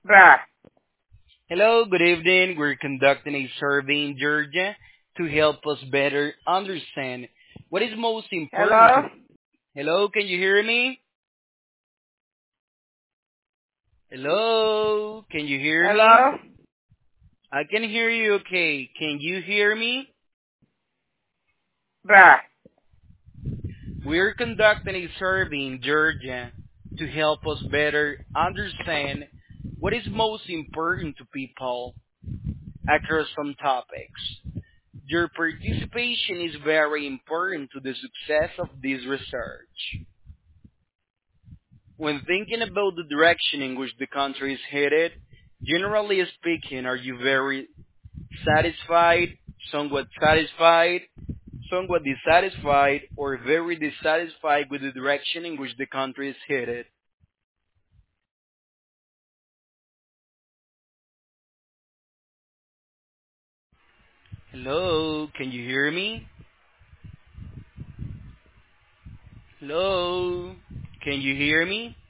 Bruh. Hello, good evening. We're conducting a survey in Georgia to help us better understand what is most important to. Hello? Hello, can you hear me? Hello, can you hear me? Hello? I can hear you okay. Can you hear me? Bruh. We're conducting a survey in Georgia to help us better understand what is most important to people across some topics. Your participation is very important to the success of this research. When thinking about the direction in which the country is headed, generally speaking, are you very satisfied, somewhat dissatisfied, or very dissatisfied with the direction in which the country is headed? Hello, can you hear me? Hello, can you hear me?